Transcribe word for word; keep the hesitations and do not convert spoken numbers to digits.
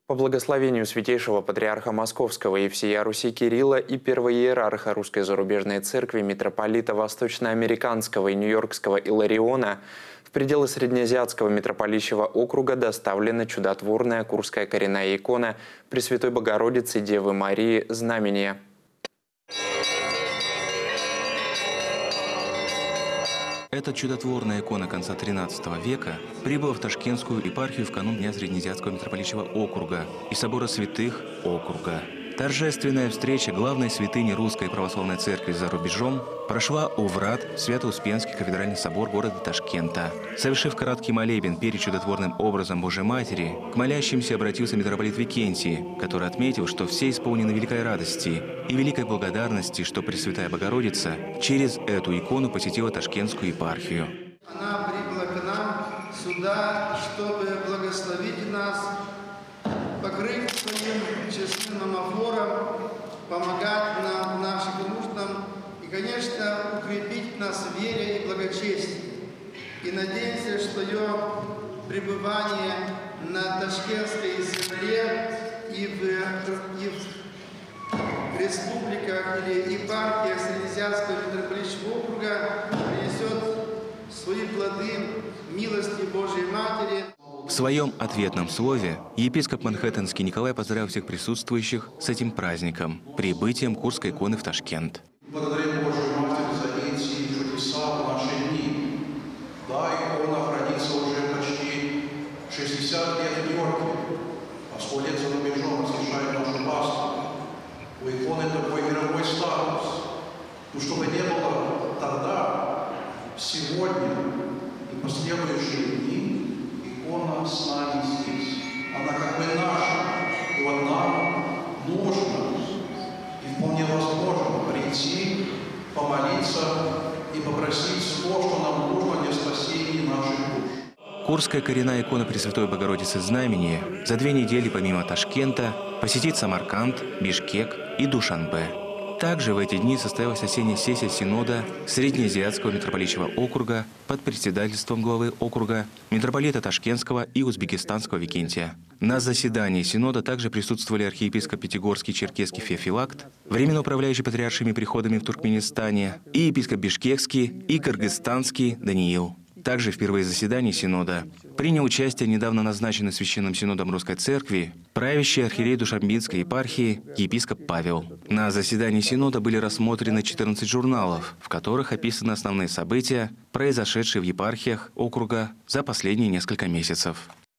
По благословению святейшего патриарха Московского и всея Руси Кирилла и первоиерарха Русской зарубежной церкви митрополита Восточноамериканского и Нью-Йоркского Илариона в пределы Среднеазиатского митрополичьего округа доставлена чудотворная курская коренная икона Пресвятой Богородицы Девы Марии Знамение. Эта чудотворная икона конца тринадцатого века прибыла в Ташкентскую епархию в канун Дня Среднеазиатского митрополичьего округа и собора святых округа. Торжественная встреча главной святыни Русской Православной Церкви за рубежом прошла у врат Свято-Успенский кафедральный собор города Ташкента. Совершив краткий молебен перед чудотворным образом Божьей Матери, к молящимся обратился митрополит Викентий, который отметил, что все исполнены великой радости и великой благодарности, что Пресвятая Богородица через эту икону посетила Ташкентскую епархию. Она прибыла к нам сюда, чтобы благословить нас, покрыть своим честным амафором, помогать нам в наших нуждах и, конечно, укрепить нас в вере и благочестии. И надеемся, что ее пребывание на Ташкентской земле и в, и в республиках или епархиях Среднеазиатского митрополичьего округа принесет свои плоды милости Божьей Матери. В своем ответном слове епископ Манхэттенский Николай поздравил всех присутствующих с этим праздником – прибытием Курской иконы в Ташкент. Благодарим Божью Матерь за эти чудеса в наши дни. Да, икона хранится уже почти шестьдесят лет в Нью-Йорке, а сто лет за рубежом освещает нашу паству. У иконы такой мировой статус. Но чтобы не было тогда, сегодня и последующие дни, икона с нами здесь. Она как бы наша. И вот нам нужно и вполне возможно прийти, помолиться и попросить то, что нам нужно для спасения наших душ. Курская коренная икона Пресвятой Богородицы Знамение за две недели помимо Ташкента посетит Самарканд, Бишкек и Душанбе. Также в эти дни состоялась осенняя сессия Синода Среднеазиатского митрополичьего округа под председательством главы округа, митрополита Ташкентского и Узбекистанского Викентия. На заседании Синода также присутствовали архиепископ Пятигорский Черкесский Феофилакт, временно управляющий патриаршими приходами в Туркменистане, и епископ Бишкекский и Кыргызстанский Даниил. Также впервые в заседании Синода принял участие недавно назначенный Священным Синодом Русской Церкви правящий архиерей Душанбинской епархии епископ Павел. На заседании Синода были рассмотрены четырнадцать журналов, в которых описаны основные события, произошедшие в епархиях округа за последние несколько месяцев.